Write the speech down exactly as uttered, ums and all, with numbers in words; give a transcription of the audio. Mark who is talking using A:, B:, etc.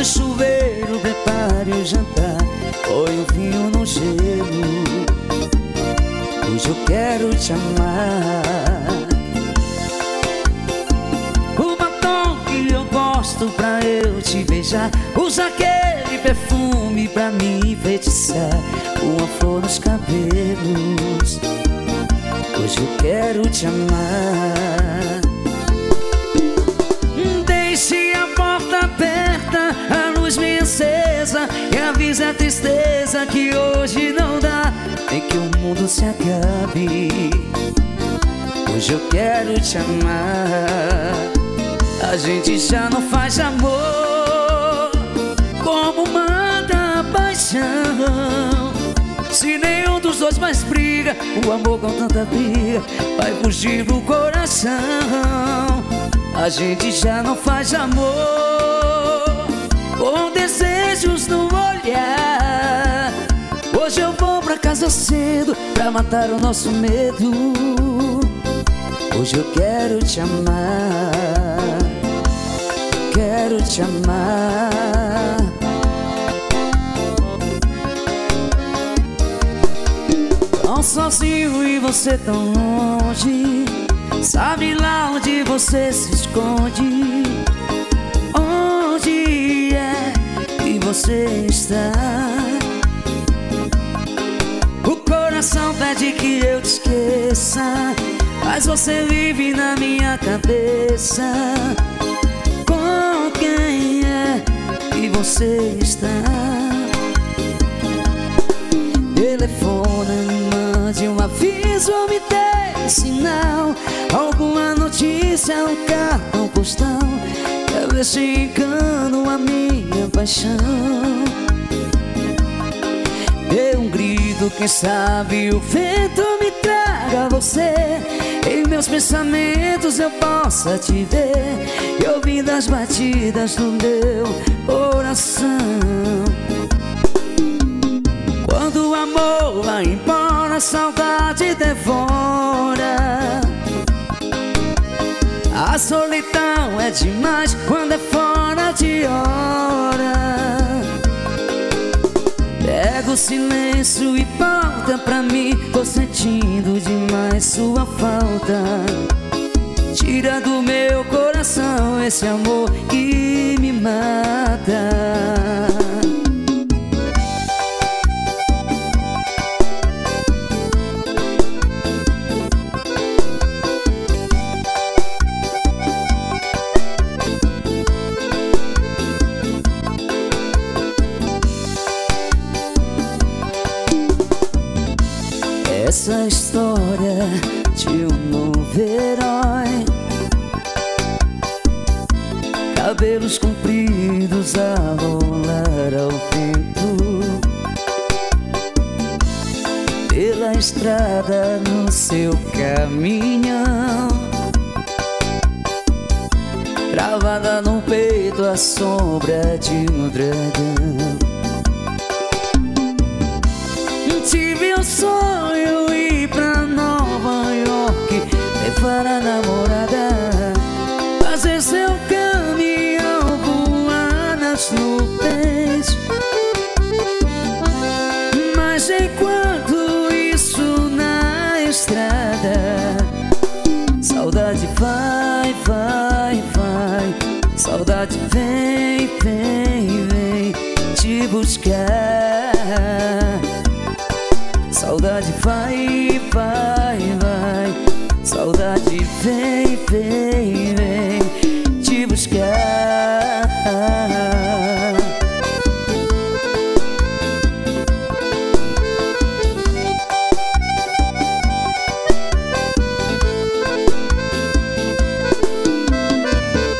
A: chuveiro, prepare o jantar, põe o vinho no gelo. Hoje eu quero te amar. O batom que eu gosto pra eu te beijar, usa aquele perfume pra me enfeitiçar, uma flor nos cabelos. Hoje eu quero te amar. Deixe a porta aberta, a luz bem acesa, e avise a tristeza que hoje não dá, nem que o mundo se acabe. Hoje eu quero te amar. A gente já não faz amor como manda a paixão. Se nenhum dos dois mais briga, o amor com tanta briga vai fugir do coração. A gente já não faz amor com desejos no olhar. Hoje eu vou pra casa cedo pra matar o nosso medo. Hoje eu quero te amar, quero te amar. Tão sozinho e você tão longe, sabe lá onde você se esconde? Onde é que você está? O coração pede que eu te esqueça, mas você vive na minha cabeça. Com quem é que você está? Telefona, mande um aviso, me dê sinal, alguma notícia, um cartão postal, pra ver se engano a minha paixão. Dê um grito, quem sabe o vento me traga você, em meus pensamentos eu possa te ver, e ouvindo as batidas do meu coração. Quando o amor vai embora, a saudade devora. A solidão é demais quando é fora de hora. Pega o silêncio e volta pra mim, tô sentindo demais sua falta. Tira do meu coração esse amor que me mata. Essa história de um novo herói, cabelos compridos a rolar ao vento, pela estrada no seu caminhão, gravada no peito a sombra de um dragão. Tive um sonho ir pra Nova York, levar a namorada, fazer seu caminhão voar nas nuvens. Mas enquanto isso na estrada, saudade vai, vai, vai, saudade vem, vem, vem te buscar. Saudade vai, vai, vai, saudade vem, vem, vem te buscar.